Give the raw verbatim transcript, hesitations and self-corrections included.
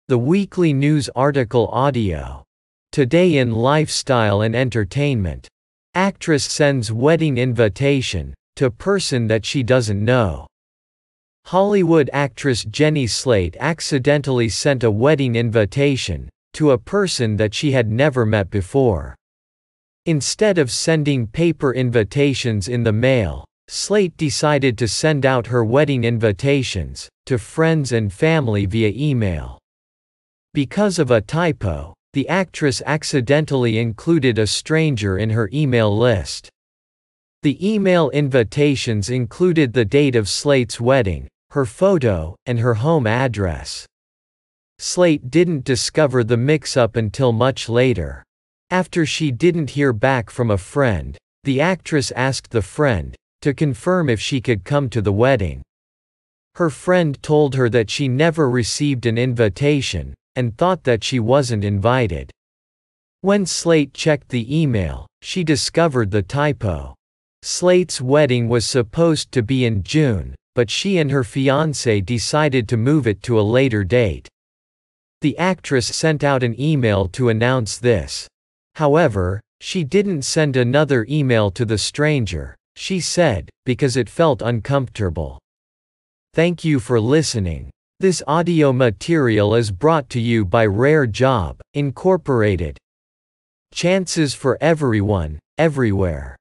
The weekly news article audio. Today in lifestyle and entertainment. Actress sends wedding invitation to person that she doesn't know. Hollywood actress Jenny Slate accidentally sent a wedding invitation to a person that she had never met before. Instead of sending paper invitations in the mail, Slate decided to send out her wedding invitations to friends and family via email. Because of a typo, the actress accidentally included a stranger in her email list. The email invitations included the date of Slate's wedding, her photo, and her home address. Slate didn't discover the mix-up until much later. After she didn't hear back from a friend, the actress asked the friend to confirm if she could come to the wedding. Her friend told her that she never received an invitation, and thought that she wasn't invited. When Slate checked the email, she discovered the typo. Slate's wedding was supposed to be in June, but she and her fiancé decided to move it to a later date. The actress sent out an email to announce this. However, she didn't send another email to the stranger, she said, because it felt uncomfortable. Thank you for listening. This audio material is brought to you by Rare Job, Incorporated. Chances for everyone, everywhere.